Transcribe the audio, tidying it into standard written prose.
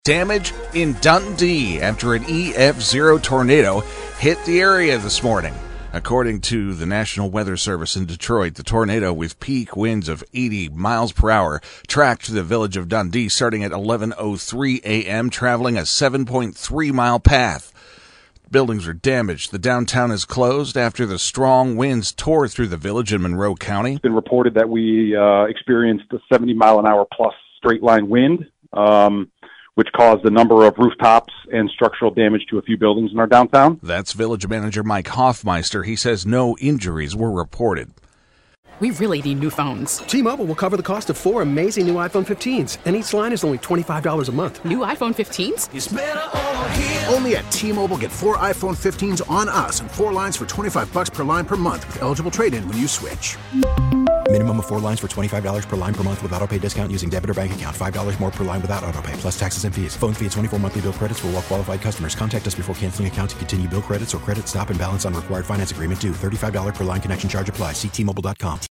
Damage in Dundee after an EF0 tornado hit the area this morning. According to the National Weather Service in Detroit, the tornado with peak winds of 80 miles per hour tracked the village of Dundee starting at 11:03 a.m., traveling a 7.3-mile path. Buildings are damaged. The downtown is closed after the strong winds tore through the village in Monroe County. It's been reported that we experienced a 70-mile-an-hour plus straight-line wind, which caused a number of rooftops and structural damage to a few buildings in our downtown. That's Village Manager Mike Hoffmeister. He says no injuries were reported. We really need new phones. T-Mobile will cover the cost of 4 amazing new iPhone 15s, and each line is only $25 a month. New iPhone 15s? It's better over here. Only at T-Mobile, get 4 iPhone 15s on us and 4 lines for $25 per line per month with eligible trade-in when you switch. Minimum of 4 lines for $25 per line per month with autopay discount using debit or bank account. $5 more per line without autopay, plus taxes and fees. Phone fee at 24 monthly bill credits for well-qualified customers. Contact us before canceling account to continue bill credits or credit stop and balance on required finance agreement due. $35 per line connection charge applies. See T-Mobile.com.